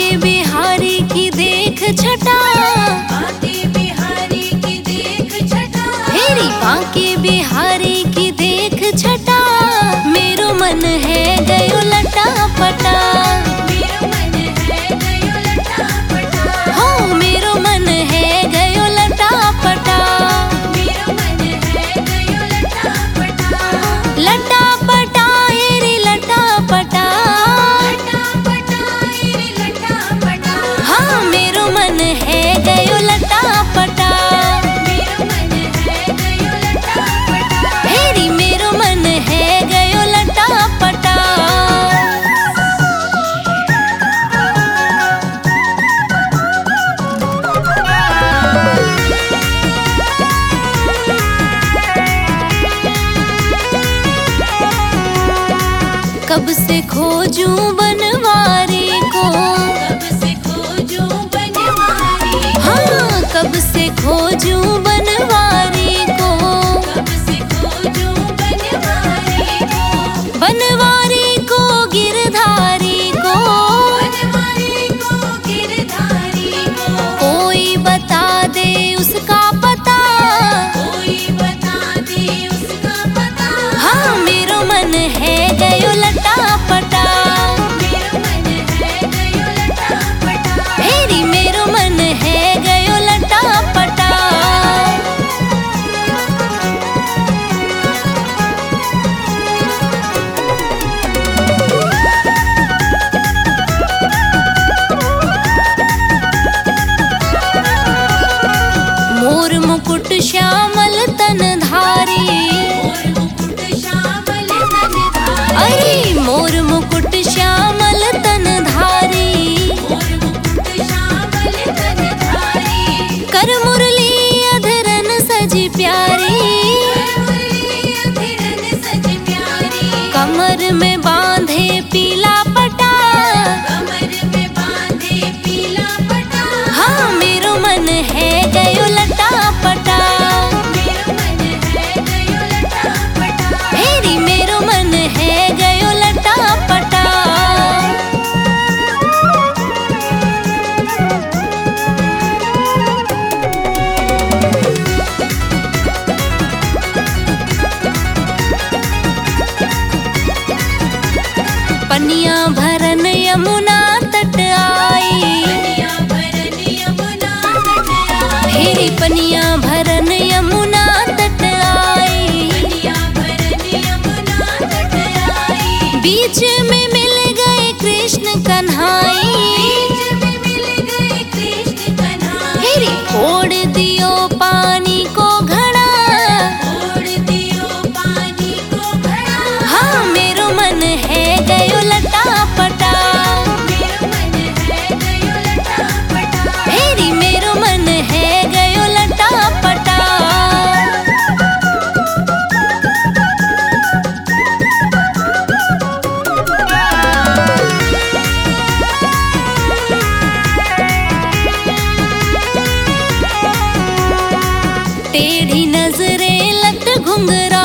बांके बिहारी की देख छटा, बांके बिहारी की देख छटा, हेरी बांके बिहारी की देख छटा। मेरो मन है गयो लटा पटा, मेरो मन है गयो लटा पटा, हो मेरो मन है गयो लटा पटा। मेरो मन है गयो लटा पटा, लटा पटा हेरी लटा पटा, लटा पटा रे लटा पटा, हाँ मेरो मन है गयो लटा पटा। मेरो मन है गयो लटा पटा, हेरी मेरो मन है गयो लटा पटा। कब से खोजूं बनवारी को, कब से खोजूं बनवारी, हाँ कब से खोजूं बनवारी को, कब से खोजूं बनवारी को, बनवारी को गिरधारी को। बनवारी को गिरधारी को, कोई बता दे उसका पता, कोई बता दे उसका पता, हाँ मेरो मन है गयो लटा पटा। मेरो मन है गयो लटा पटा, हेरी मेरो मन है गयो लटा पटा। मोर मुकुट श्यामल तन धारी, मोर मुकुट श्यामल तन धारी, अरे मोर मुकुट श्यामल तन धारी। मोर मुकुट श्यामल तन धारी, कर मुरली अधरन सजी प्यारी, मुरली अधरन सज प्यारी, कमर में बांधे पीला पटा, कमर में बांधे पीला पटा, हाँ मेरो मन है गयो लटा पटा। मेरो मन है गयो लटा पटा, हेरी मेरो मन है गयो लटा पटा। पनिया भरन यमुना तट आई, पनिया भरन यमुना तट आई, हेरी पनिया भरन यमुना तट आई। पनिया भरन यमुना तट आई, बीच में मिल गए कृष्ण कन्हाई, बीच में मिल गए कृष्ण कन्हाई, हेरी ओढ़ दियो पानी को घड़ा, ओढ़ दियो पानी को घड़ा, हाँ मेरो मन है गयो लटा पटा। मेरो मन है गयो लटा पटा, हेरी मेरो मन है गयो लटा पटा। टेढ़ी नजरें लट घुंघरा,